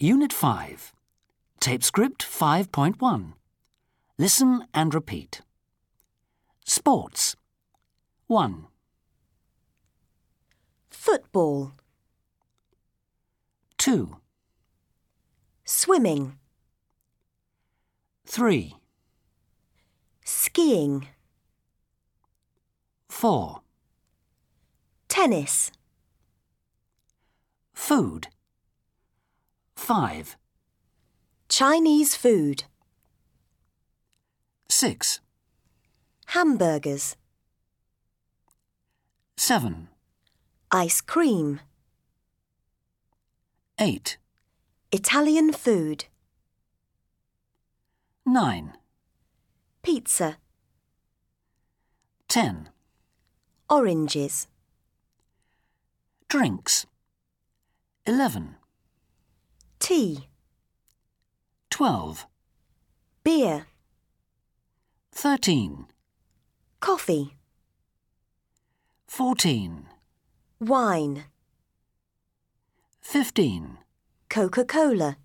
Unit 5. Tape script 5.1. Listen and repeat. Sports. 1, Football. 2, Swimming. 3, Skiing. 4. Tennis. Food. 5, Chinese food. 6, Hamburgers. 7, Ice cream. 8, Italian food. 9, Pizza. 10. Oranges. Drinks. 11, Tea. 12, Beer. 13, Coffee. 14, Wine. 15. Coca-Cola.